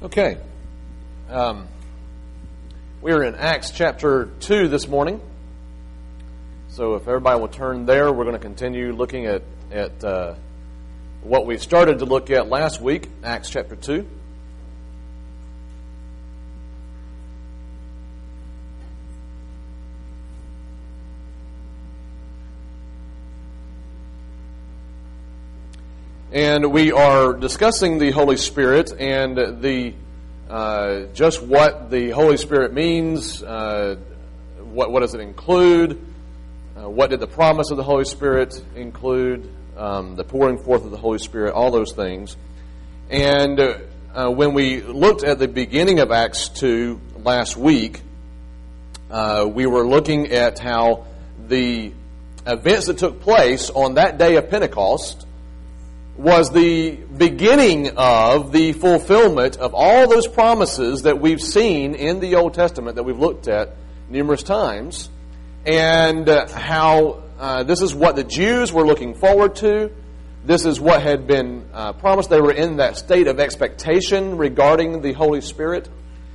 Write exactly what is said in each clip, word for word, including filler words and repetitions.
Okay. Um, we are in Acts chapter two this morning. So if everybody will turn there, we're going to continue looking at, at uh, what we started to look at last week, Acts chapter two. And we are discussing the Holy Spirit and the uh, just what the Holy Spirit means, uh, what what does it include, uh, what did the promise of the Holy Spirit include, um, the pouring forth of the Holy Spirit, all those things. And uh, when we looked at the beginning of Acts two last week, uh, we were looking at how the events that took place on that day of Pentecost was the beginning of the fulfillment of all those promises that we've seen in the Old Testament that we've looked at numerous times, and uh, how uh, this is what the Jews were looking forward to. This is what had been uh, promised. They were in that state of expectation regarding the Holy Spirit.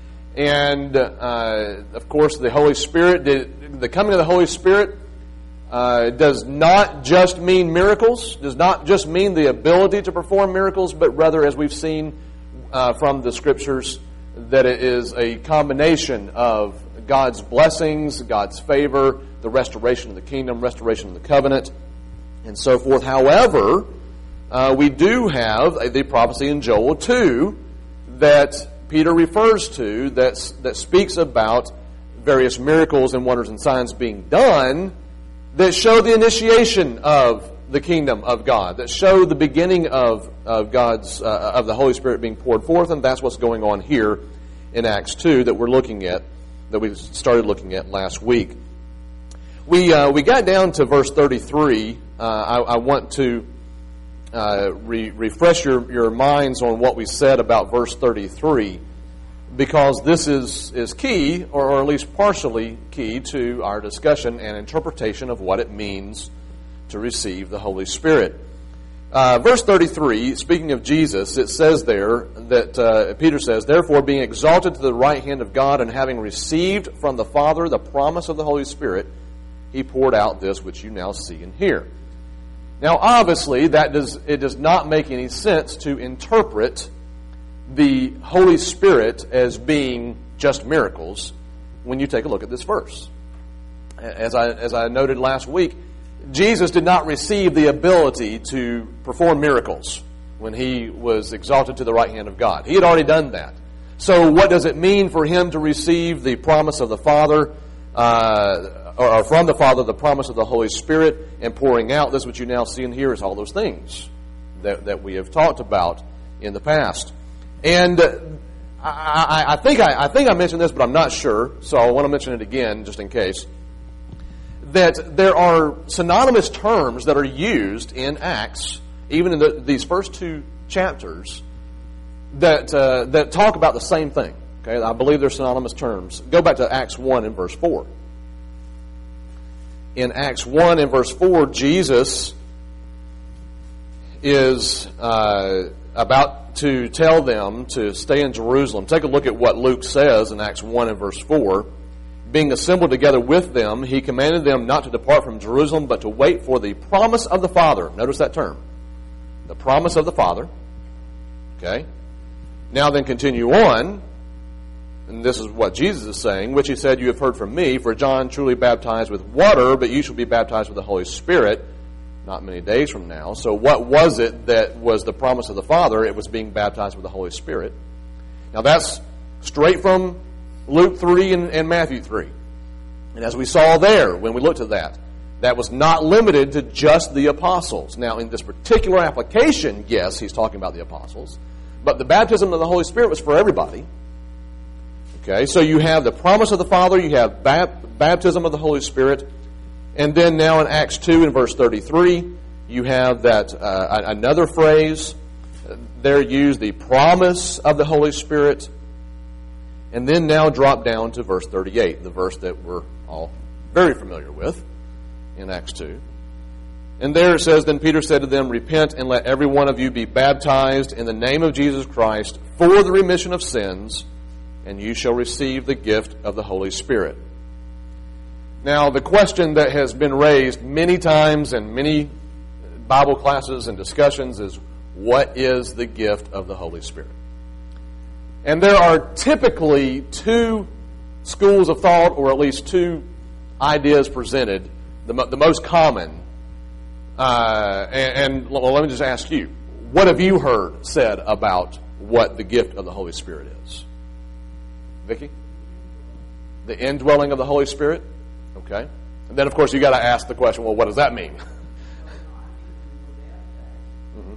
And, uh, of course, the Holy Spirit, did, the coming of the Holy Spirit Uh, does not just mean miracles, does not just mean the ability to perform miracles, but rather, as we've seen uh, from the Scriptures, that it is a combination of God's blessings, God's favor, the restoration of the kingdom, restoration of the covenant, and so forth. However, uh, we do have the prophecy in Joel two that Peter refers to that, that speaks about various miracles and wonders and signs being done that show the initiation of the kingdom of God, that show the beginning of of God's uh, of the Holy Spirit being poured forth, and that's what's going on here in Acts two that we're looking at, that we started looking at last week. We uh, we got down to verse thirty-three. Uh, I, I want to uh, re- refresh your your minds on what we said about verse thirty-three, because this is, is key, or, or at least partially key, to our discussion and interpretation of what it means to receive the Holy Spirit. Uh, verse thirty-three, speaking of Jesus, it says there that uh, Peter says, "Therefore, being exalted to the right hand of God, and having received from the Father the promise of the Holy Spirit, he poured out this which you now see and hear." Now, obviously, that does it does not make any sense to interpret the Holy Spirit as being just miracles when you take a look at this verse. As I as I noted last week, Jesus did not receive the ability to perform miracles when he was exalted to the right hand of God. He had already done that. So what does it mean for him to receive the promise of the Father, uh, or from the Father, the promise of the Holy Spirit, and pouring out this which you now see and hear is all those things that, that we have talked about in the past. And uh, I, I think I, I think I mentioned this, but I'm not sure, so I want to mention it again just in case. That there are synonymous terms that are used in Acts, even in the, these first two chapters, that uh, that talk about the same thing. Okay, I believe they're synonymous terms. Go back to Acts one and verse four. In Acts one and verse four, Jesus is uh, about to tell them to stay in Jerusalem. Take a look at what Luke says in Acts one and verse four. "Being assembled together with them, he commanded them not to depart from Jerusalem, but to wait for the promise of the Father." Notice that term. The promise of the Father. Okay. Now then continue on, and this is what Jesus is saying, "which he said, you have heard from me, for John truly baptized with water, but you shall be baptized with the Holy Spirit not many days from now." So what was it that was the promise of the Father? It was being baptized with the Holy Spirit. Now that's straight from Luke three and, and Matthew three. And as we saw there, when we looked at that, that was not limited to just the apostles. Now in this particular application, yes, he's talking about the apostles, but the baptism of the Holy Spirit was for everybody. Okay, so you have the promise of the Father, you have bap- baptism of the Holy Spirit. And then now in Acts two and verse thirty-three, you have that uh, another phrase there used, the promise of the Holy Spirit. And then now drop down to verse thirty-eight, the verse that we're all very familiar with in Acts two. And there it says, Then Peter said to them, Repent and let every one of you be baptized in the name of Jesus Christ for the remission of sins, and you shall receive the gift of the Holy Spirit. Now, the question that has been raised many times in many Bible classes and discussions is, what is the gift of the Holy Spirit? And there are typically two schools of thought, or at least two ideas presented, the, the most common. Uh, and, and well, let me just ask you, what have you heard said about what the gift of the Holy Spirit is? Vicki? The indwelling of the Holy Spirit? Okay. And then, of course, you got to ask the question, well, what does that mean? mm-hmm.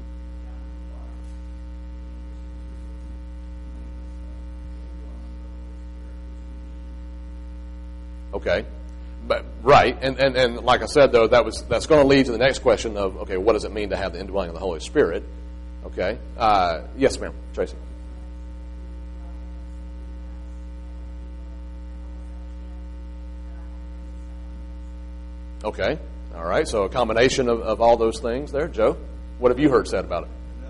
Okay. But, right, and, and, and like I said, though, that was that's going to lead to the next question of, okay, what does it mean to have the indwelling of the Holy Spirit? Okay. Uh, yes, ma'am. Tracy. Okay. All right. So a combination of, of all those things there. Joe, what have you heard said about it?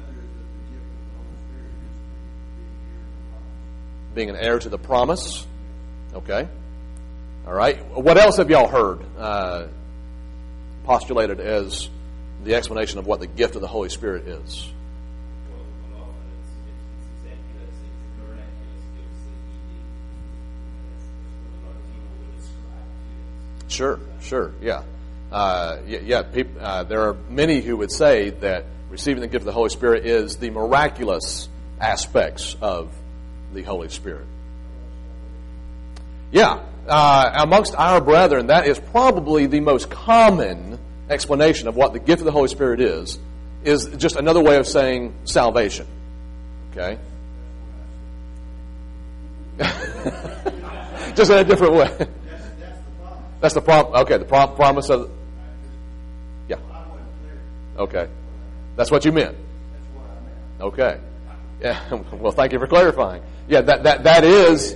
Being an heir to the promise. Okay. All right. What else have y'all heard uh, postulated as the explanation of what the gift of the Holy Spirit is? Sure, sure, yeah. Uh, yeah, yeah peop, uh, there are many who would say that receiving the gift of the Holy Spirit is the miraculous aspects of the Holy Spirit. Yeah. Uh, amongst our brethren, that is probably the most common explanation of what the gift of the Holy Spirit is, is just another way of saying salvation. Okay? Just in a different way. That's the problem. Okay, the prom- promise of... Yeah. Okay. That's what you meant? Okay. Yeah. Well, thank you for clarifying. Yeah, that that that is...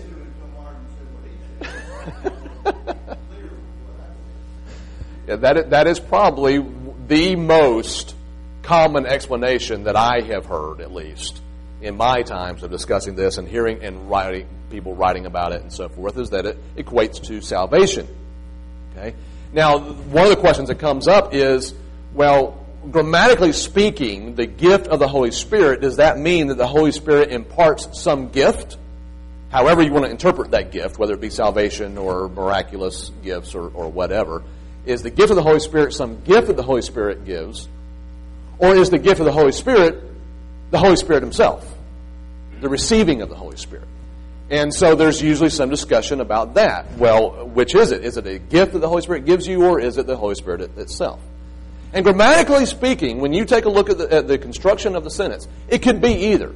yeah, that that is probably the most common explanation that I have heard, at least in my times of discussing this and hearing and writing people writing about it and so forth, is that it equates to salvation. Okay. Now, one of the questions that comes up is, well, grammatically speaking, the gift of the Holy Spirit, does that mean that the Holy Spirit imparts some gift? However you want to interpret that gift, whether it be salvation or miraculous gifts or, or whatever, is the gift of the Holy Spirit some gift that the Holy Spirit gives? Or is the gift of the Holy Spirit the Holy Spirit himself? The receiving of the Holy Spirit. And so there's usually some discussion about that. Well, which is it? Is it a gift that the Holy Spirit gives you, or is it the Holy Spirit itself? And grammatically speaking, when you take a look at the, at the construction of the sentence, it could be either.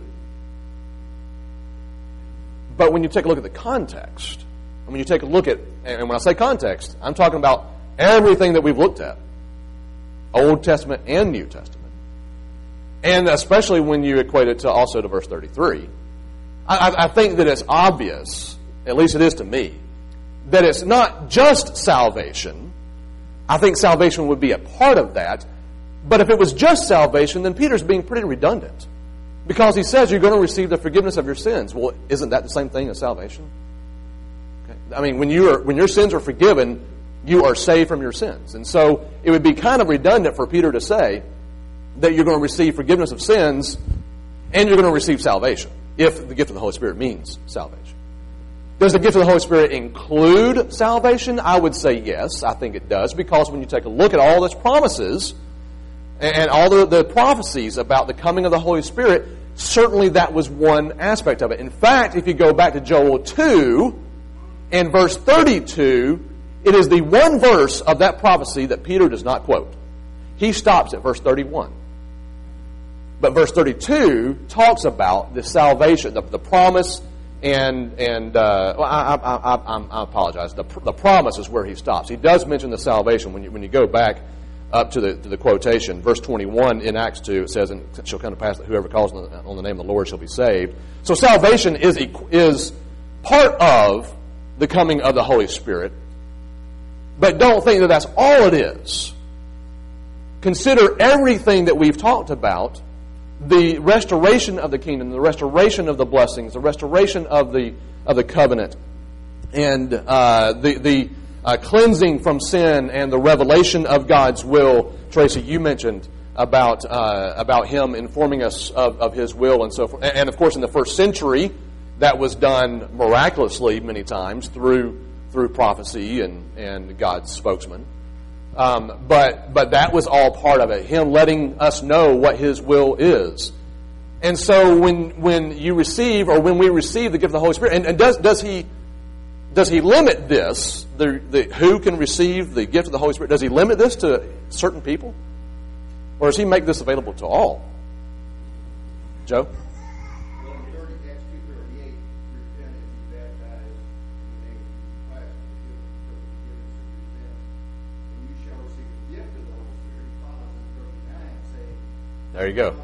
But when you take a look at the context, and when you take a look at, and when I say context, I'm talking about everything that we've looked at, Old Testament and New Testament, and especially when you equate it to also to verse thirty-three, I, I think that it's obvious, at least it is to me, that it's not just salvation. I think salvation would be a part of that, but if it was just salvation, then Peter's being pretty redundant. Because he says you're going to receive the forgiveness of your sins. Well, isn't that the same thing as salvation? Okay. I mean, when you are when your sins are forgiven, you are saved from your sins. And so it would be kind of redundant for Peter to say that you're going to receive forgiveness of sins and you're going to receive salvation, if the gift of the Holy Spirit means salvation. Does the gift of the Holy Spirit include salvation? I would say yes, I think it does, because when you take a look at all those promises and all the, the prophecies about the coming of the Holy Spirit, certainly that was one aspect of it. In fact, if you go back to Joel two, in verse thirty-two, it is the one verse of that prophecy that Peter does not quote. He stops at verse thirty-one. But verse thirty-two talks about the salvation, the, the promise, and and uh, well, I, I, I, I apologize. The, the promise is where he stops. He does mention the salvation when you when you go back up to the to the quotation. Verse twenty-one in Acts two, it says, "And it shall come to pass that whoever calls on the, on the name of the Lord shall be saved." So salvation is is part of the coming of the Holy Spirit. But don't think that that's all it is. consider everything that we've talked about, the restoration of the kingdom, the restoration of the blessings, the restoration of the of the covenant, and uh, the the uh, cleansing from sin and the revelation of God's will. Tracy, you mentioned about uh, about Him informing us of, of His will and so forth. And, and of course, in the first century, that was done miraculously many times through through prophecy and, and God's spokesman. Um, but but that was all part of it. Him letting us know what His will is. And so when when you receive, or when we receive the gift of the Holy Spirit, and, and does does He does He limit this? The, the who can receive the gift of the Holy Spirit? Does He limit this to certain people, or does He make this available to all? Joe? There you go.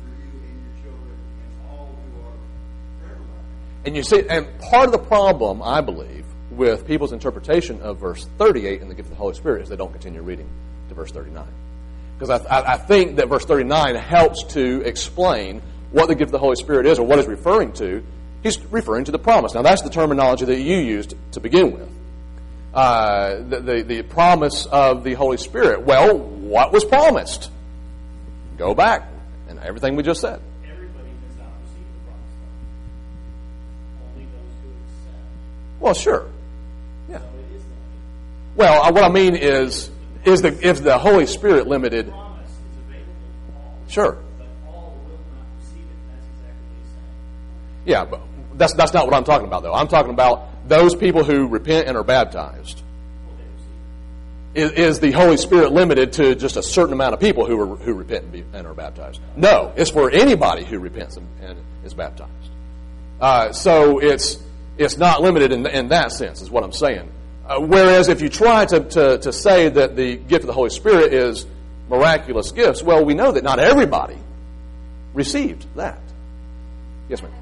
And you see, and part of the problem, I believe, with people's interpretation of verse thirty-eight in the gift of the Holy Spirit is they don't continue reading to verse thirty-nine. Because I, I, I think that verse thirty-nine helps to explain what the gift of the Holy Spirit is, or what it's referring to. He's referring to the promise. Now, that's the terminology that you used to begin with. Uh, the, the, the promise of the Holy Spirit. Well, what was promised? Go back, and everything we just said. Everybody does not receive the promise. Only those who accept. Well, sure. Yeah. So it is limited. Well, uh, what I mean is, is the if the Holy Spirit limited? The promise is available to all. Sure. But all will not receive it. That's exactly what he's saying. Yeah, but that's that's not what I'm talking about, though. I'm talking about those people who repent and are baptized. Is, is the Holy Spirit limited to just a certain amount of people who are, who repent and, be, and are baptized? No, it's for anybody who repents and, and is baptized. Uh, so it's it's not limited in, in that sense, is what I'm saying. Uh, whereas if you try to, to to say that the gift of the Holy Spirit is miraculous gifts, well, we know that not everybody received that. Yes, ma'am.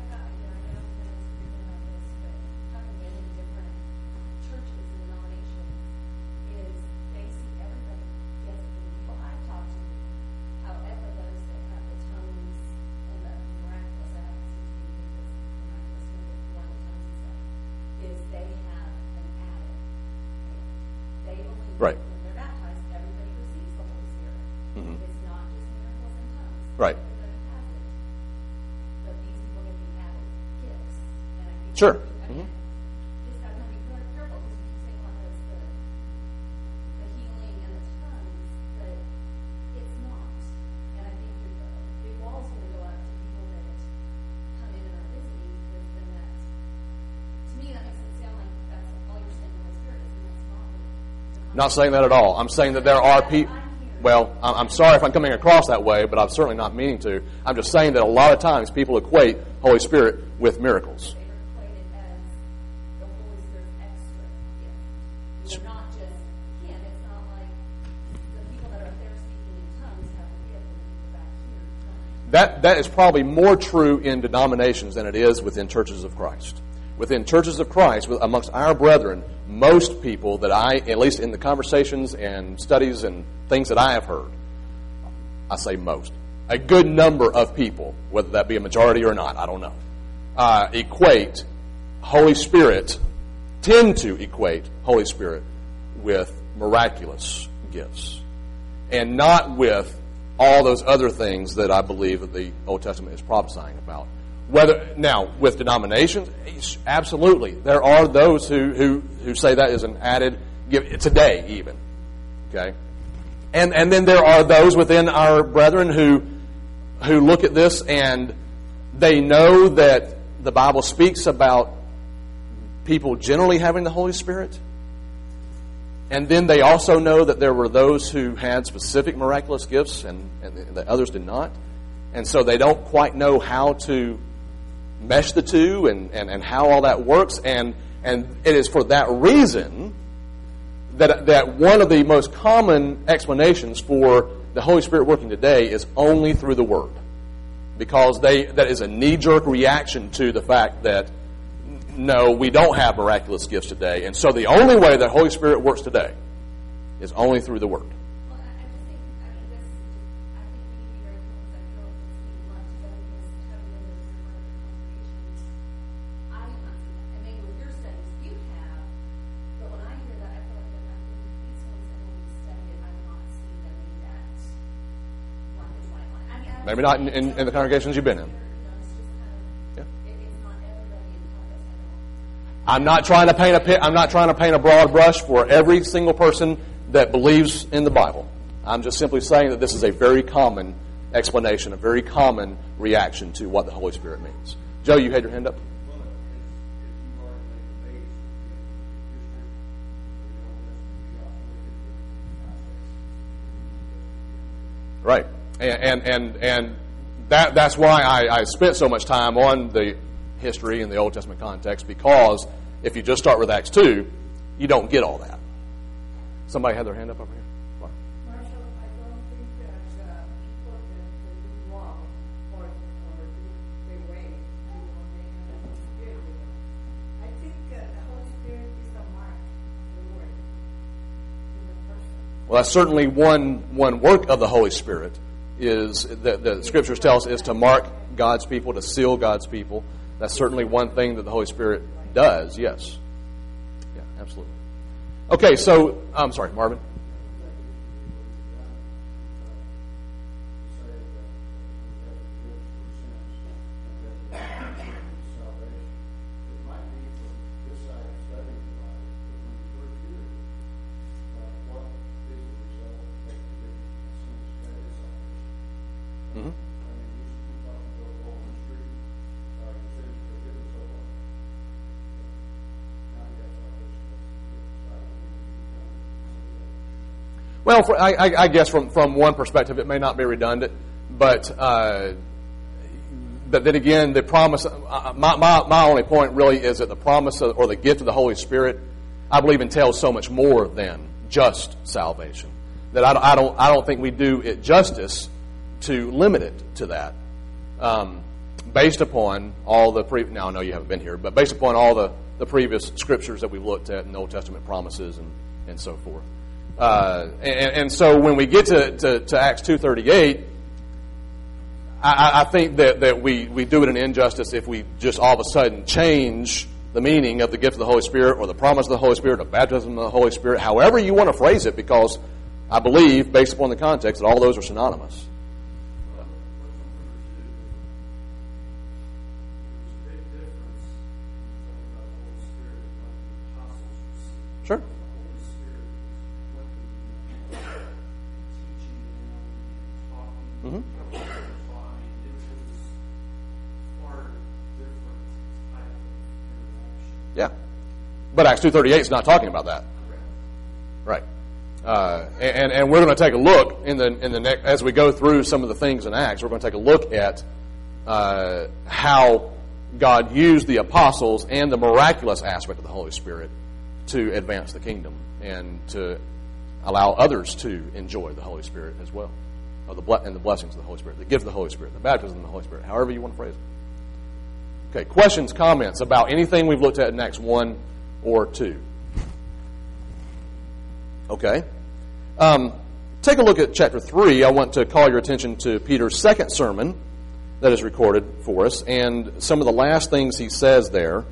Right. When they're baptized, everybody receives the Holy Spirit. Mm-hmm. It's not just miracles and tongues. Right. Everybody has it. But these people get the added gifts. And I think Sure. I mean, Mm-hmm. just got to be very careful because you keep saying, well, it's the, the healing and the tongues, but it's not. And I think that the big walls going to go up to people that come in and are visiting, because then that, to me, that makes it sound like that's all you're saying the Holy Spirit is, and that's not what. Not saying that at all. I'm saying that there are people. Well, I'm sorry if I'm coming across that way, but I'm certainly not meaning to. I'm just saying that a lot of times people equate Holy Spirit with miracles. They are equated as the Holy Spirit's extra gift. They're not just, again, it's not like the people that are up there speaking in tongues have the gift and the people back here don't. That that is probably more true in denominations than it is within churches of Christ. Within churches of Christ, amongst our brethren, most people that I, at least in the conversations and studies and things that I have heard, I say most, a good number of people, whether that be a majority or not, I don't know, uh, equate Holy Spirit, tend to equate Holy Spirit with miraculous gifts, and not with all those other things that I believe that the Old Testament is prophesying about. Whether now with denominations, absolutely, there are those who, who, who say that is an added gift today, even. Okay, and and then there are those within our brethren who who look at this and they know that the Bible speaks about people generally having the Holy Spirit, and then they also know that there were those who had specific miraculous gifts and, and that others did not, and so they don't quite know how to mesh the two and, and, and how all that works, and and it is for that reason that that one of the most common explanations for the Holy Spirit working today is only through the Word, because they that is a knee-jerk reaction to the fact that no, we don't have miraculous gifts today, and so the only way that Holy Spirit works today is only through the Word. Well, I just think, I mean, this Maybe not in, in, in the congregations you've been in. Yeah. I'm not trying to paint a pi- I'm not trying to paint a broad brush for every single person that believes in the Bible. I'm just simply saying that this is a very common explanation, a very common reaction to what the Holy Spirit means. Joe, you had your hand up? Right. And and and, and that that's why I, I spent so much time on the history in the Old Testament context, because if you just start with Acts two, you don't get all that. Somebody had their hand up over here? What? Marshall, I don't think that uh, people that do wrong or, or do their way, you know, they have the Holy Spirit with them. I think uh, the Holy Spirit is the mark of the Lord in the person. Well, that's certainly one one work of the Holy Spirit, is that the Scriptures tell us is to mark God's people, to seal God's people. That's certainly one thing that the Holy Spirit does, yes. Yeah, absolutely. Okay, so, I'm sorry, Marvin. Mm-hmm. Well, for, I, I guess from, from one perspective, it may not be redundant, but uh, but then again, the promise. Uh, my, my my only point really is that the promise of, or the gift of the Holy Spirit, I believe, entails so much more than just salvation. That I, I don't I don't think we do it justice to limit it to that, um, based upon all the pre. Now I know you haven't been here, but based upon all the, the previous scriptures that we've looked at in the Old Testament promises and, and so forth. Uh, and, and so when we get to, to, to Acts two thirty-eight, I, I think that, that we, we do it an injustice if we just all of a sudden change the meaning of the gift of the Holy Spirit or the promise of the Holy Spirit or baptism of the Holy Spirit, however you want to phrase it, because I believe, based upon the context, that all those are synonymous. Sure. Mm-hmm. Yeah, but Acts two thirty-eight is not talking about that, right? Uh, and and we're going to take a look in the in the next as we go through some of the things in Acts. We're going to take a look at uh, how God used the apostles and the miraculous aspect of the Holy Spirit to advance the kingdom and to allow others to enjoy the Holy Spirit as well. Of the ble- and the blessings of the Holy Spirit, the gift of the Holy Spirit, the baptism of the Holy Spirit, however you want to phrase it. Okay, questions, comments about anything we've looked at in Acts one or two? Okay. Um, take a look at chapter three. I want to call your attention to Peter's second sermon that is recorded for us, and some of the last things he says there.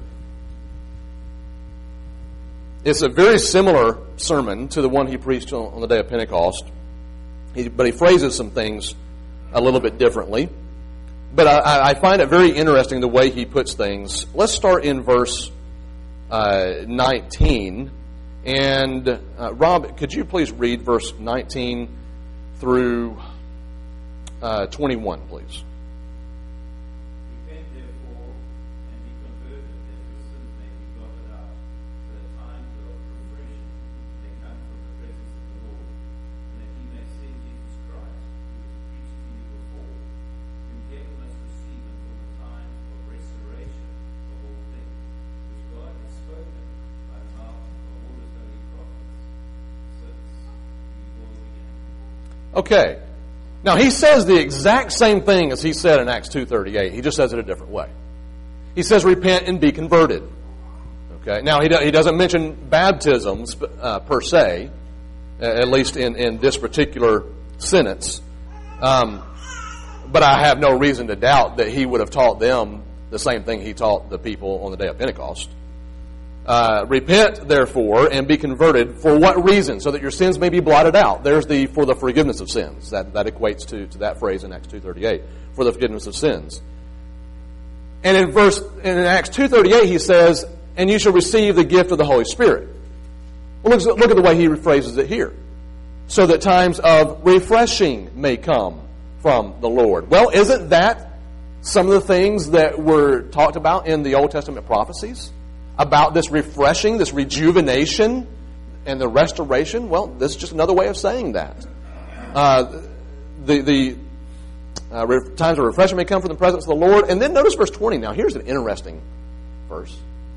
It's a very similar sermon to the one he preached on, on the day of Pentecost. He, but he phrases some things a little bit differently. But I, I find it very interesting the way he puts things. Let's start in verse uh, nineteen. And uh, Rob, could you please read verse nineteen through uh, twenty-one, please? Repent therefore and be converted, that your sins may be blotted out, for the times of refreshing may come from the presence of the Lord, and that he may send Jesus Christ, who was preached to you before, whom heaven must receive until the times of restoration of all things, which God has spoken by the mouth of all his holy prophets, since the world began. Okay. Now, he says the exact same thing as he said in Acts two thirty-eight. He just says it a different way. He says, repent and be converted. Okay. Now, he, do, he doesn't mention baptisms uh, per se, at least in, in this particular sentence. Um, but I have no reason to doubt that he would have taught them the same thing he taught the people on the day of Pentecost. Uh, repent, therefore, and be converted. For what reason? So that your sins may be blotted out. There's the for the forgiveness of sins. That that equates to, to that phrase in Acts two thirty-eight. For the forgiveness of sins. And in verse in Acts two thirty-eight he says, and you shall receive the gift of the Holy Spirit. Well, look, look at the way he phrases it here. So that times of refreshing may come from the Lord. Well, isn't that some of the things that were talked about in the Old Testament prophecies? About this refreshing, this rejuvenation, and the restoration? Well, this is just another way of saying that. Uh, the the uh, re- times of refreshing may come from the presence of the Lord. And then notice verse twenty. Now, here's an interesting verse.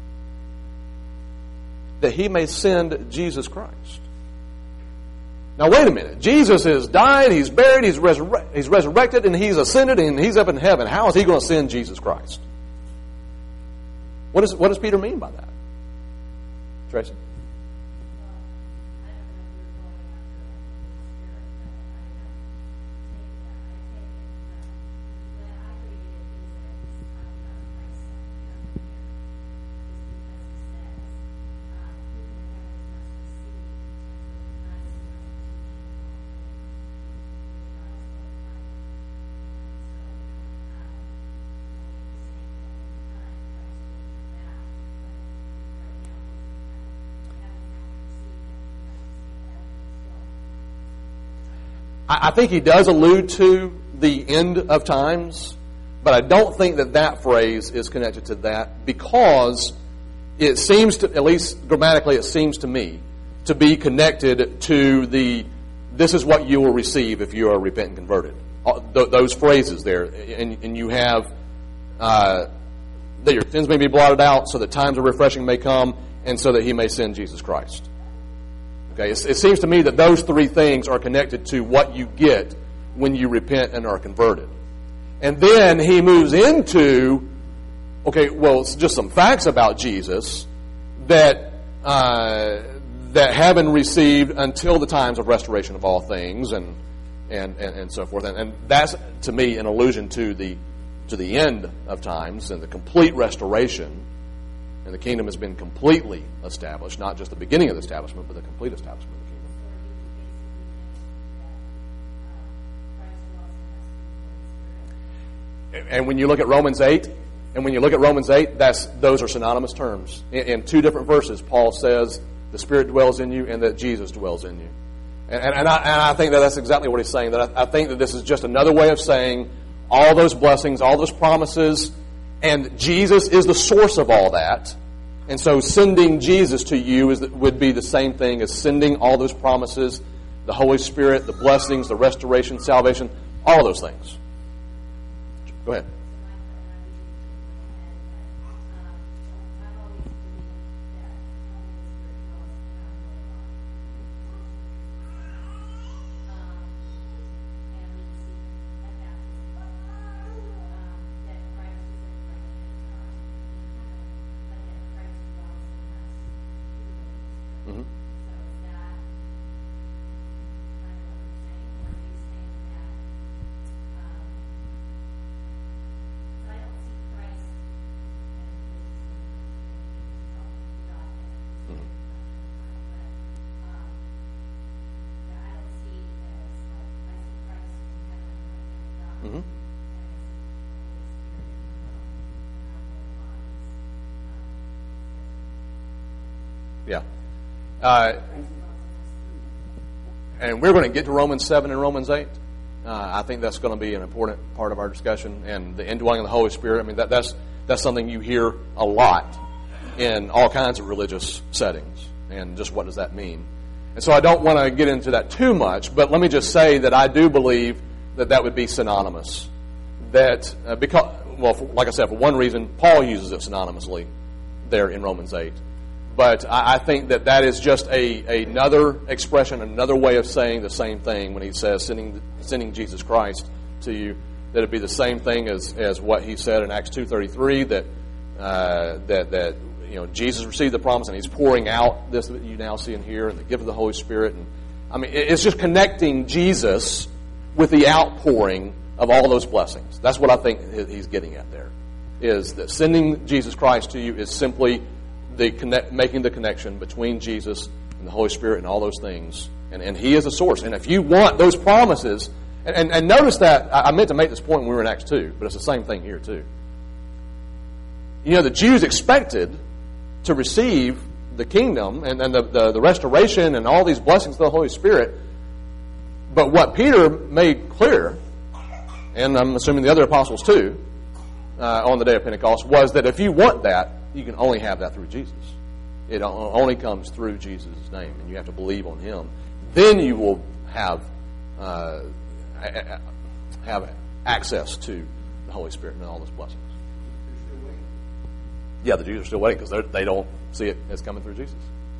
That he may send Jesus Christ. Now, wait a minute. Jesus has died, he's buried, he's, resurre- he's resurrected, and he's ascended, and he's up in heaven. How is he going to send Jesus Christ? What, is, what does Peter mean by that? Tracy? I think he does allude to the end of times, but I don't think that that phrase is connected to that because it seems to, at least grammatically, it seems to me to be connected to the, this is what you will receive if you are repentant and converted. Those phrases there, and, and you have uh, that your sins may be blotted out, so that times of refreshing may come, and so that he may send Jesus Christ. Okay, it, it seems to me that those three things are connected to what you get when you repent and are converted. And then he moves into, okay, well, it's just some facts about Jesus that uh, that haven't received until the times of restoration of all things, and and, and, and so forth. And, and that's, to me, an allusion to the to the end of times and the complete restoration. And the kingdom has been completely established, not just the beginning of the establishment, but the complete establishment of the kingdom. And when you look at Romans eight, and when you look at Romans eight, that's those are synonymous terms. In, in two different verses, Paul says the Spirit dwells in you and that Jesus dwells in you. And, and, and, I, and I think that that's exactly what he's saying. That I, I think that this is just another way of saying all those blessings, all those promises, and Jesus is the source of all that. And so sending Jesus to you is, would be the same thing as sending all those promises, the Holy Spirit, the blessings, the restoration, salvation, all those things. Go ahead. Mm-hmm. Yeah. Uh, and we're going to get to Romans seven and Romans eight. Uh, I think that's going to be an important part of our discussion. And the indwelling of the Holy Spirit, I mean, that, that's that's something you hear a lot in all kinds of religious settings. And just what does that mean? And so I don't want to get into that too much, but let me just say that I do believe that that would be synonymous. That, uh, because, well, for, like I said, for one reason, Paul uses it synonymously there in Romans eight. But I, I think that that is just a another expression, another way of saying the same thing when he says sending sending Jesus Christ to you. That it'd be the same thing as, as what he said in Acts two thirty-three, that uh, that that you know Jesus received the promise and he's pouring out this that you now see and hear, and the gift of the Holy Spirit. And I mean, it's just connecting Jesus with the outpouring of all those blessings. That's what I think he's getting at there, is that sending Jesus Christ to you is simply the connect, making the connection between Jesus and the Holy Spirit and all those things. And, and He is the source. And if you want those promises, and, and, and notice that, I meant to make this point when we were in Acts two, but it's the same thing here too. You know, the Jews expected to receive the kingdom and, and the, the, the restoration and all these blessings of the Holy Spirit. But what Peter made clear, and I'm assuming the other apostles too, uh, on the day of Pentecost, was that if you want that, you can only have that through Jesus. It only comes through Jesus' name, and you have to believe on Him. Then you will have uh, have access to the Holy Spirit and all those blessings. Yeah, the Jews are still waiting because they don't see it as coming through Jesus.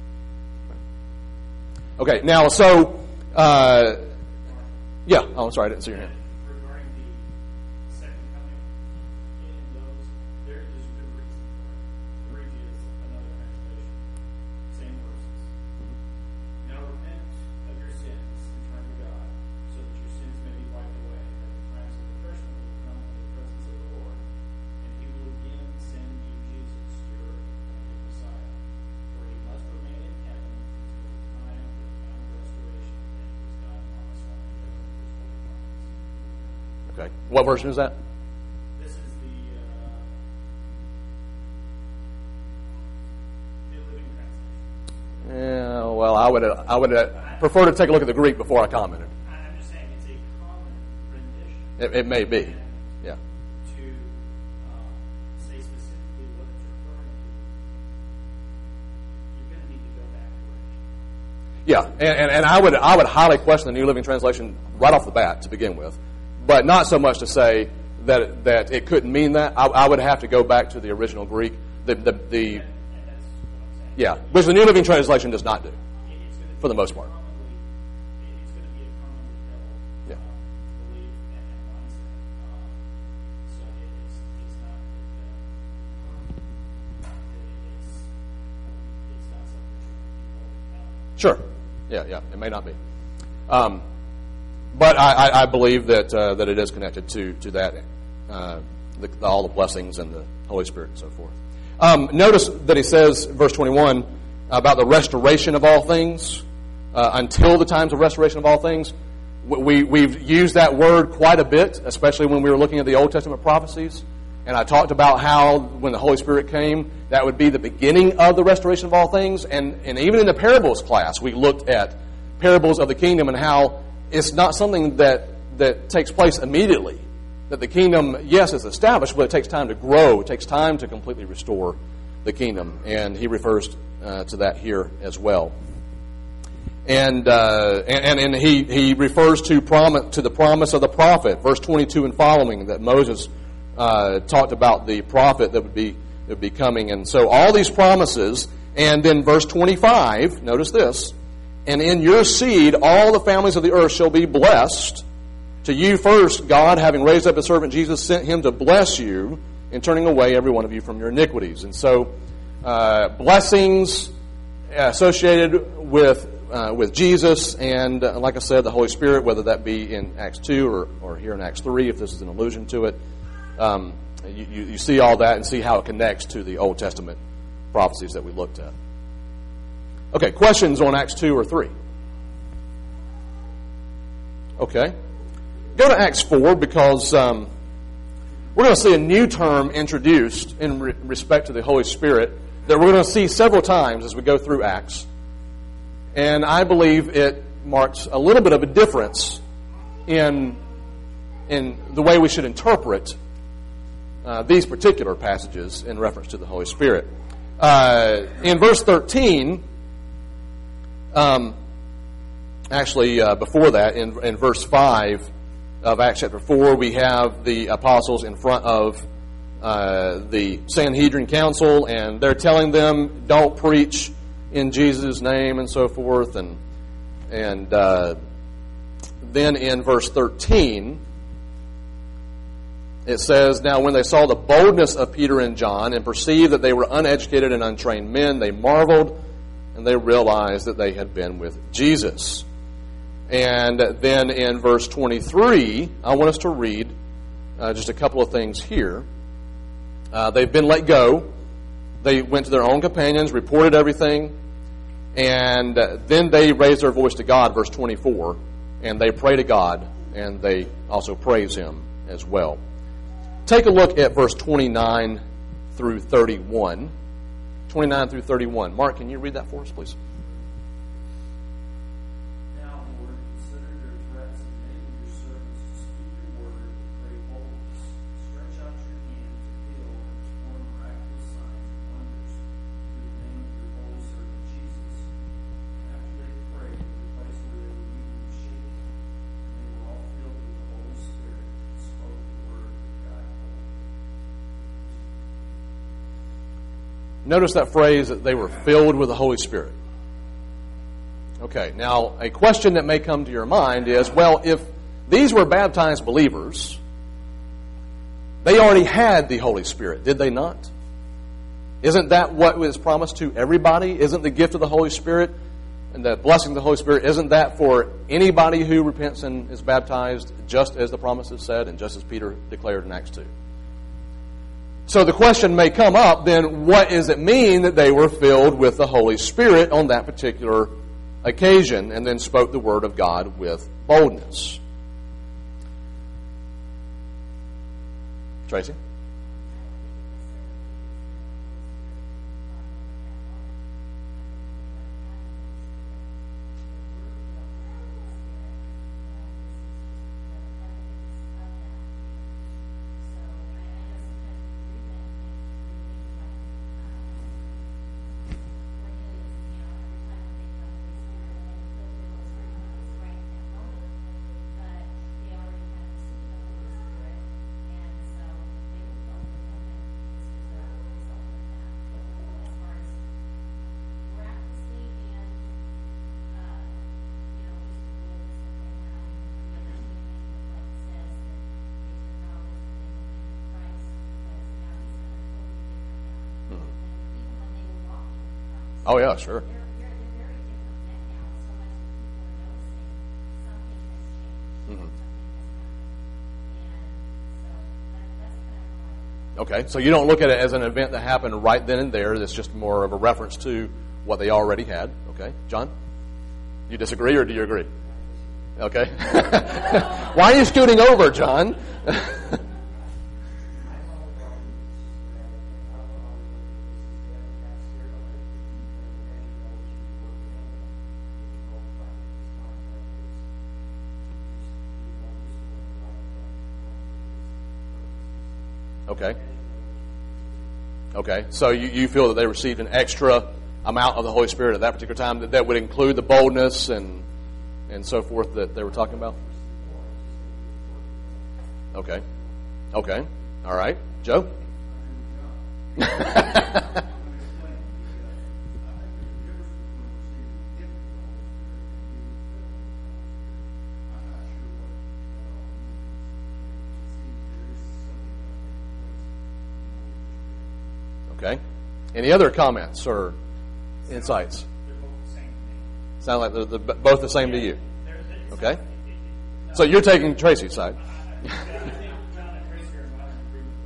Okay, now, so, uh, yeah, oh, I'm sorry, I didn't see your hand. Regarding the second coming, in those, there is a good reason for it. The Greek is another translation, same verses. Now repent of your sins and turn to God, so that your sins may be wiped away, that the times of refreshment will come in the presence of the Lord, and He will again send you Jesus, your anointed Messiah. For He must remain in heaven until the time of the final restoration of things God promised long ago in His holy prophets. Okay, what version is that? This is the uh, New Living Translation. Yeah, well, I would I would uh, prefer to take a look at the Greek before I commented. I'm just saying it's a common rendition. It, it may be, yeah. To uh, say specifically what it's referring to, you're going to need to go back to it. Yeah, and, and, and I would I would highly question the New Living Translation right off the bat to begin with, but not so much to say that that it couldn't mean that. I, I would have to go back to the original Greek, the the, the And that's what I'm saying. yeah, which the New Living Translation does not do, It- It's going to for the most part. commonly, it- it's going to be a commonly held Yeah. uh, belief and, and mindset. Uh, so it, it's it's not that, uh, it, it's it's not something that you can hold out. Sure, yeah, yeah, it may not be, um, but I, I, I believe that uh, that it is connected to to that uh, the, the, all the blessings and the Holy Spirit and so forth. Um, notice that he says, verse twenty-one, about the restoration of all things, uh, until the times of restoration of all things. We, we've used that word quite a bit, especially when we were looking at the Old Testament prophecies. And I talked about how when the Holy Spirit came, that would be the beginning of the restoration of all things. And, and even in the parables class, we looked at parables of the kingdom and how it's not something that, that takes place immediately. That the kingdom, yes, is established, but it takes time to grow. It takes time to completely restore the kingdom. And he refers uh, to that here as well. And uh, and, and he, he refers to promise, to the promise of the prophet, verse twenty-two and following, that Moses uh, talked about the prophet that would be that would be coming. And so all these promises, and then verse twenty-five, notice this, and in your seed all the families of the earth shall be blessed. To you first, God, having raised up His servant Jesus, sent Him to bless you in turning away every one of you from your iniquities. And so, uh, blessings associated with uh, with Jesus and, uh, like I said, the Holy Spirit, whether that be in Acts two or, or here in Acts three, if this is an allusion to it. Um, you, you, you see all that and see how it connects to the Old Testament prophecies that we looked at. Okay, questions on Acts two or three? Okay. Go to Acts four because um, we're going to see a new term introduced in re- respect to the Holy Spirit that we're going to see several times as we go through Acts. And I believe it marks a little bit of a difference in, in the way we should interpret uh, these particular passages in reference to the Holy Spirit. Uh, in verse thirteen, um, actually uh, before that, in, in verse five, of Acts chapter four, we have the apostles in front of uh, the Sanhedrin council, and they're telling them, don't preach in Jesus' name and so forth. And and uh, then in verse thirteen, it says, now when they saw the boldness of Peter and John and perceived that they were uneducated and untrained men, they marveled, and they realized that they had been with Jesus. And then in verse twenty-three, I want us to read uh, just a couple of things here. Uh, they've been let go. they went to their own companions, reported everything, and uh, then they raised their voice to God, verse twenty-four, and they pray to God, and they also praise Him as well. Take a look at verse twenty-nine through thirty-one. twenty-nine through thirty-one. Mark, can you read that for us, please? Now, Lord, consider their threats and enable your servants to speak your word with great boldness. Stretch out your hand to heal and perform miraculous signs and wonders through the name of your holy servant Jesus. After they prayed, the place where they were meeting was shaken, and they were all filled with the Holy Spirit and spoke the word of God boldly. Notice that phrase that they were filled with the Holy Spirit. Okay, now a question that may come to your mind is, well, if these were baptized believers, they already had the Holy Spirit, did they not? Isn't that what was promised to everybody? Isn't the gift of the Holy Spirit and the blessing of the Holy Spirit, isn't that for anybody who repents and is baptized, just as the promises said and just as Peter declared in Acts two? So the question may come up, then what does it mean that they were filled with the Holy Spirit on that particular occasion and then spoke the word of God with boldness? Tracy? Oh, yeah, sure. They're, they're, they're very different men now. So much that people are noticing something has changed. Mhm. Something has happened. And so that, that's kind of how I Okay, so you don't look at it as an event that happened right then and there. That's just more of a reference to what they already had. Okay, John? You disagree or do you agree? Okay. Why are you scooting over, John? Okay. Okay. So you, you feel that they received an extra amount of the Holy Spirit at that particular time that, that would include the boldness and and so forth that they were talking about? Okay. Okay. All right. Joe? Okay. Any other comments or insights? They're both the same to me. Sound like they're, they're both the same to you? They're, they're, Okay. So you're taking Tracy's side. I think John and Tracy are in violent agreement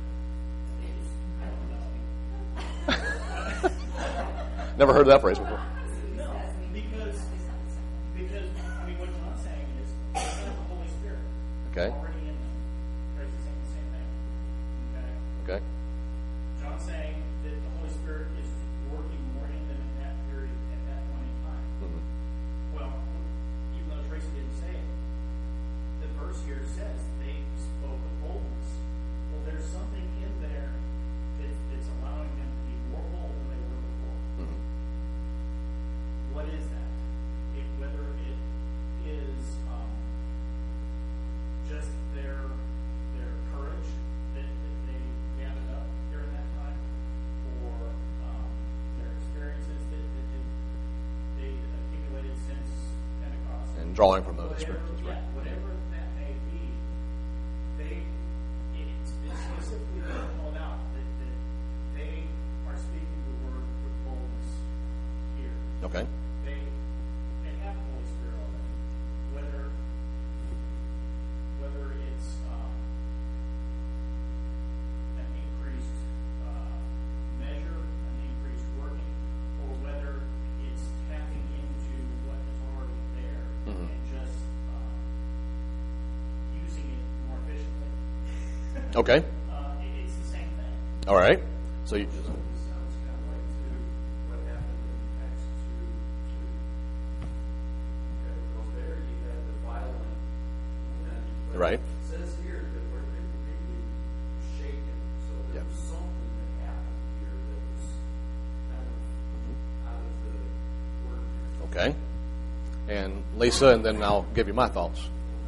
with each other. I don't know. Never heard that phrase before. No, because, because, I mean, what John's saying is, they have the Holy Spirit Okay. already in them. Tracy's saying the same thing. Okay? Okay. John's saying that the Holy Spirit is working more in them in that period, at that point in time. Mhm. Well, even though Tracy didn't say it, the verse here says they spoke with boldness. Well, there's something in there that, that's allowing them to be more bold than they were before. Mhm. What is that? It, whether it is um, just their their courage that, that they gathered up during that time, or um, their experiences that, that, that they accumulated since Pentecost. And drawing from those Whatever, experiences, right? yeah, whatever that may be, they it's, it's specifically called out that, that they are speaking the word with boldness here. Okay. They they have the Holy Spirit already. Whether whether it's um, an increased uh, measure Okay. Uh, it- it's the same thing. All right. So you, Sounds kind of like to what happened in Acts two, two. Okay, because there you had the violent, and but Right. it says here that we're completely shaken. So there Yeah. was something that happened here that was kind of out of the ordinary. okay. And Lisa, and then I'll give you my thoughts.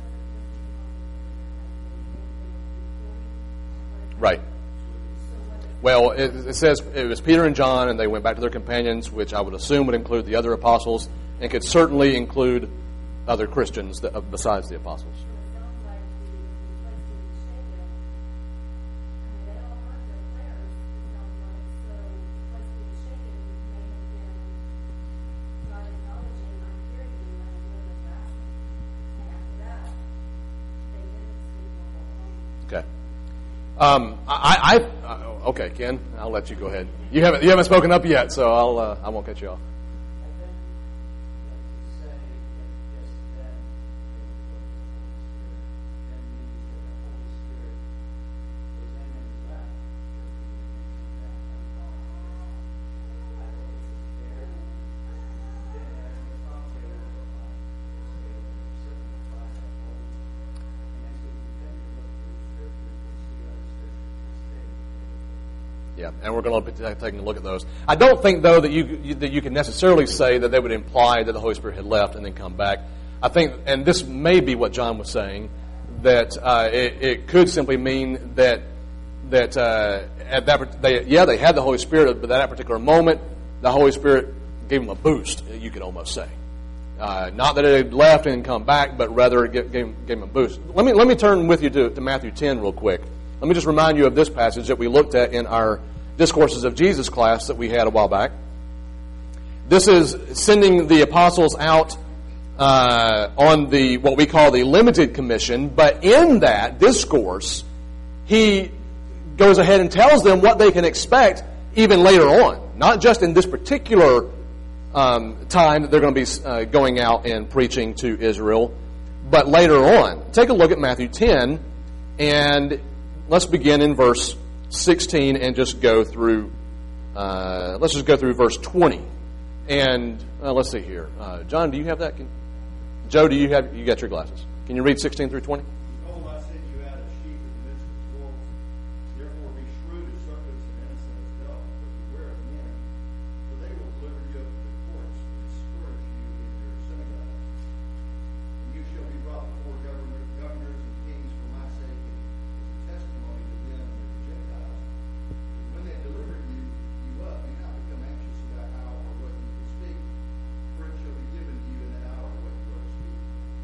Right. Well, it, it says it was Peter and John, and they went back to their companions, which I would assume would include the other apostles, and could certainly include other Christians that, uh, besides the apostles. So it sounds like the place to be shaken. I mean, they all heard their prayers. It sounds like so. The place to be shaken may have been God acknowledging, "I'm hearing you," and I'm doing the fasting. And after that, they didn't speak the whole time. Okay. Um, I, I, I okay, Ken, I'll let you go ahead. You haven't you haven't spoken up yet, so I'll uh, I won't cut you off. I then like to say that just then, that means that the Holy Spirit was in and left. I think it's there. Then as the prophet was certified that holy. And as we continue to look through scriptures, we see other scriptures that state Yeah, and we're going to be taking a look at those. I don't think, though, that you, you that you can necessarily say that they would imply that the Holy Spirit had left and then come back. I think, and this may be what John was saying, that uh, it, it could simply mean that that uh, at that they yeah they had the Holy Spirit, but at that particular moment, the Holy Spirit gave them a boost. You could almost say, uh, not that it had left and come back, but rather it gave, gave, gave them a boost. Let me let me turn with you to, to Matthew ten real quick. Let me just remind you of this passage that we looked at in our Discourses of Jesus class that we had a while back. This is sending the apostles out uh, on the what we call the limited commission, but in that discourse, he goes ahead and tells them what they can expect even later on, not just in this particular um, time that they're going to be uh, going out and preaching to Israel, but later on. Take a look at Matthew ten, and let's begin in verse sixteen and just go through. Uh, let's just go through verse twenty, and uh, let's see here. Uh, John, do you have that? Can, Joe, do you have? You got your glasses? Can you read sixteen through twenty? Behold, I send you out as sheep in the midst of wolves. Therefore be shrewd as serpents and innocent as doves, but beware of men, for they will deliver you up to the courts and scourge you in your synagogues. And you shall be brought before governor, governors and kings for my sake, and as a testimony to them and to the Gentiles. And when they deliver you, you up, do not become anxious about how or what you will speak, for it shall be given to you in that hour what you are to speak.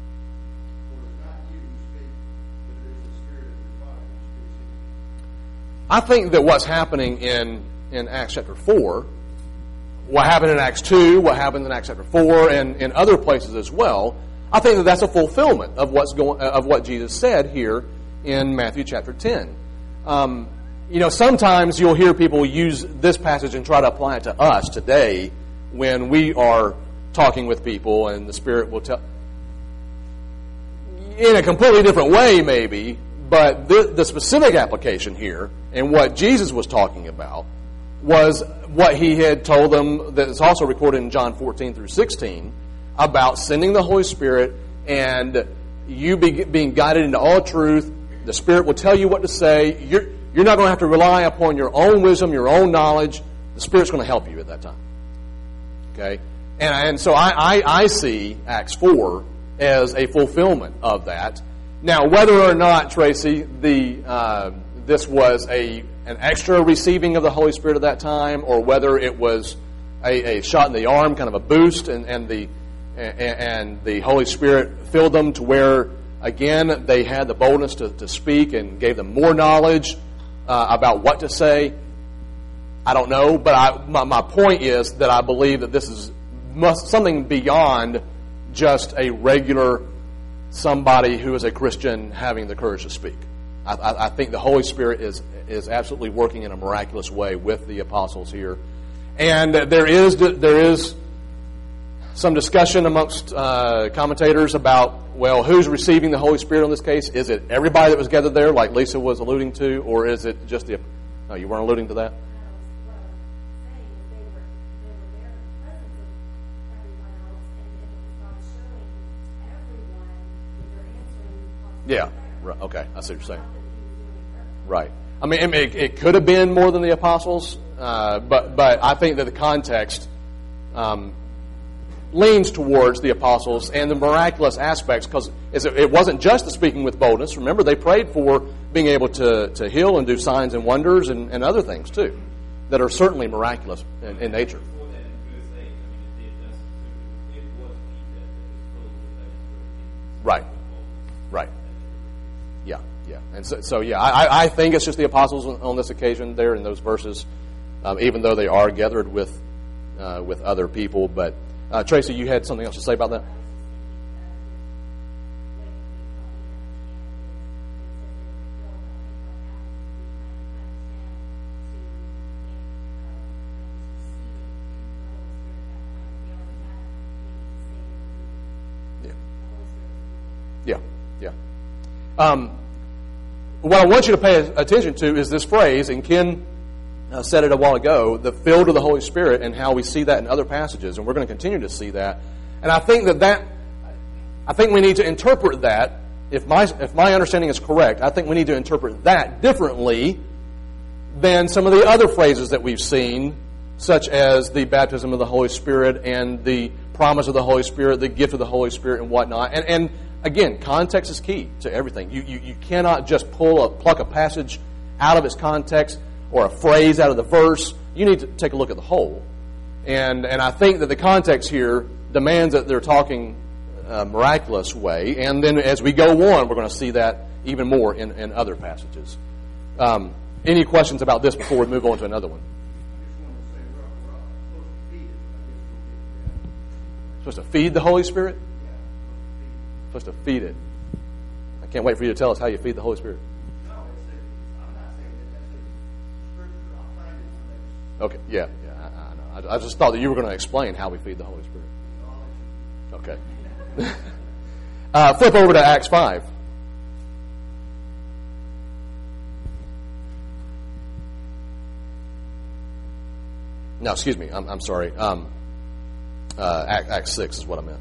For it is not you who speak, but it is the Spirit of your Father who speaks in you. I think that what's happening in, in Acts chapter four, what happened in Acts two, what happened in Acts chapter four, and in other places as well, I think that that's a fulfillment of what's going of what Jesus said here in Matthew chapter ten. Um, you know, sometimes you'll hear people use this passage and try to apply it to us today when we are talking with people, and the Spirit will tell in a completely different way, maybe. But the, the specific application here, and what Jesus was talking about, was what he had told them, that is also recorded in John fourteen through sixteen, about sending the Holy Spirit and you be, being guided into all truth. The Spirit will tell you what to say. You're, you're not going to have to rely upon your own wisdom, your own knowledge. The Spirit's going to help you at that time. Okay? And, and so I, I, I see Acts four as a fulfillment of that. Now, whether or not, Tracy, the uh, this was a an extra receiving of the Holy Spirit at that time, or whether it was a, a shot in the arm, kind of a boost, and, and the and, and the Holy Spirit filled them to where, again, they had the boldness to, to speak and gave them more knowledge uh, about what to say. I don't know, but I, my, my point is that I believe that this is must, something beyond just a regular somebody who is a Christian having the courage to speak. I, I, I think the Holy Spirit is is absolutely working in a miraculous way with the apostles here, and there is there is some discussion amongst uh, commentators about, well, who's receiving the Holy Spirit in this case? Is it everybody that was gathered there, like Lisa was alluding to, or is it just the... No, you weren't alluding to that? Yeah. Right. Okay. I see what you're saying. Right. I mean, it, it could have been more than the apostles, uh, but but I think that the context um, leans towards the apostles and the miraculous aspects, because it wasn't just the speaking with boldness. Remember, they prayed for being able to, to heal and do signs and wonders and, and other things too that are certainly miraculous in, in nature. Before that, in verse eight, I mean, it did just, it was Peter that was filled with the Spirit. Right. Right. Yeah, yeah. And so, so yeah, I, I think it's just the apostles on, on this occasion there in those verses, um, even though they are gathered with uh, with other people. But uh, Tracy, you had something else to say about that? Yeah, yeah. Um, what I want you to pay attention to is this phrase, and Ken uh, said it a while ago, the filled with the Holy Spirit, and how we see that in other passages, and we're going to continue to see that. And I think that that, I think we need to interpret that, if my, if my understanding is correct, I think we need to interpret that differently than some of the other phrases that we've seen, such as the baptism of the Holy Spirit and the promise of the Holy Spirit, the gift of the Holy Spirit, and whatnot. And, and again, context is key to everything. You, you you cannot just pull a pluck a passage out of its context or a phrase out of the verse. You need to take a look at the whole. And and I think that the context here demands that they're talking a miraculous way. And then as we go on, we're going to see that even more in, in other passages. Um, any questions about this before we move on to another one? Supposed to feed the Holy Spirit? Supposed to feed it. I can't wait for you to tell us how you feed the Holy Spirit. No, it's a, I'm not saying that that's a scripture. I'll find it in Okay, yeah, yeah, I, I know. I, I just thought that you were going to explain how we feed the Holy Spirit. Okay. uh, flip over to Acts five. No, excuse me. I'm, I'm sorry. Um, uh, Act, Acts six is what I meant.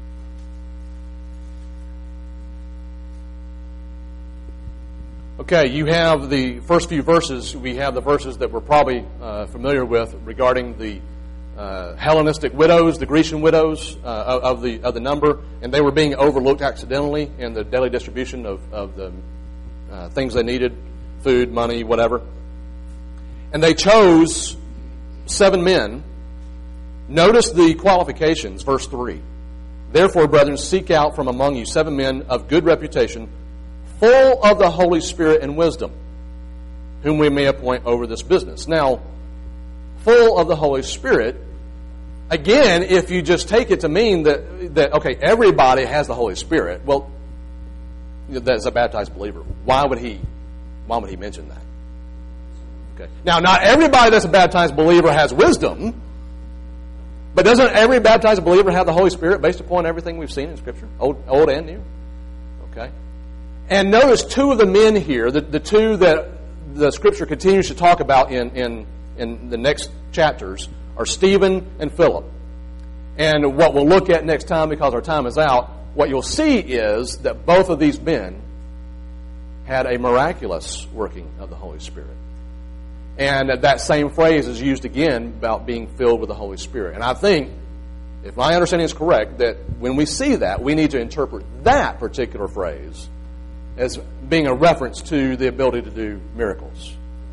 Okay, you have the first few verses. We have the verses that we're probably uh, familiar with regarding the uh, Hellenistic widows, the Grecian widows uh, of the of the number, and they were being overlooked accidentally in the daily distribution of, of the uh, things they needed, food, money, whatever. And they chose seven men. Notice the qualifications, verse three. Therefore, brethren, seek out from among you seven men of good reputation, full of the Holy Spirit and wisdom, whom we may appoint over this business. Now, full of the Holy Spirit, again, if you just take it to mean that, that okay, everybody has the Holy Spirit, well, that's a baptized believer. Why would he, why would he mention that? Okay. Now, not everybody that's a baptized believer has wisdom, but doesn't every baptized believer have the Holy Spirit based upon everything we've seen in Scripture, old, old and new? Okay. And notice two of the men here, the, the two that the Scripture continues to talk about in, in, in the next chapters, are Stephen and Philip. And what we'll look at next time, because our time is out, what you'll see is that both of these men had a miraculous working of the Holy Spirit. And that same phrase is used again about being filled with the Holy Spirit. And I think, if my understanding is correct, that when we see that, we need to interpret that particular phrase as being a reference to the ability to do miracles.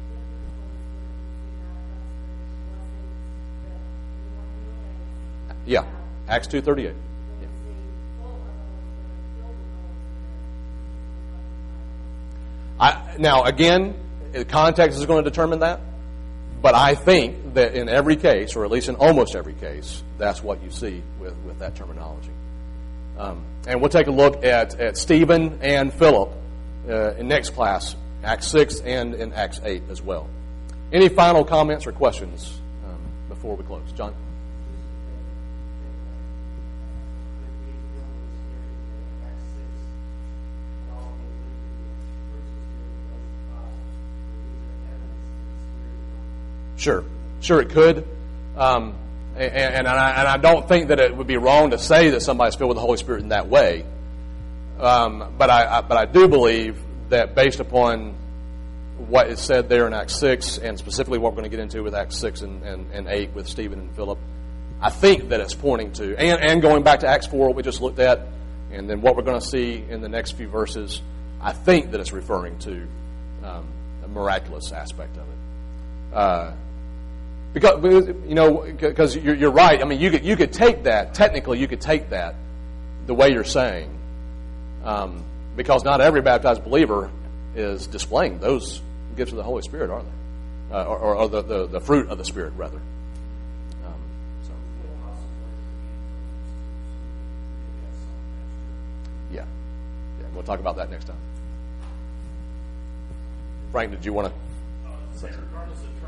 Yeah, Acts two thirty-eight. Yeah. I, now, again, the context is going to determine that, but I think that in every case, or at least in almost every case, that's what you see with, with that terminology. Um, and we'll take a look at, at Stephen and Philip uh, in next class, Acts six and in Acts eight as well. Any final comments or questions um, before we close? John? Sure, sure it could, um, and, and, I, and I don't think that it would be wrong to say that somebody's filled with the Holy Spirit in that way. Um, but I, I but I do believe that based upon what is said there in Acts six, and specifically what we're going to get into with Acts six and, and, and eight with Stephen and Philip, I think that it's pointing to, and, and going back to Acts four, what we just looked at, and then what we're going to see in the next few verses, I think that it's referring to um, a miraculous aspect of it. Uh, because you know, because you're, you're right. I mean, you could you could take that technically. You could take that the way you're saying, um, because not every baptized believer is displaying those gifts of the Holy Spirit, are they? Uh, or, or the, the the fruit of the Spirit, rather. Um, so. Yeah, yeah. We'll talk about that next time. Frank, did you want to? Uh, regardless of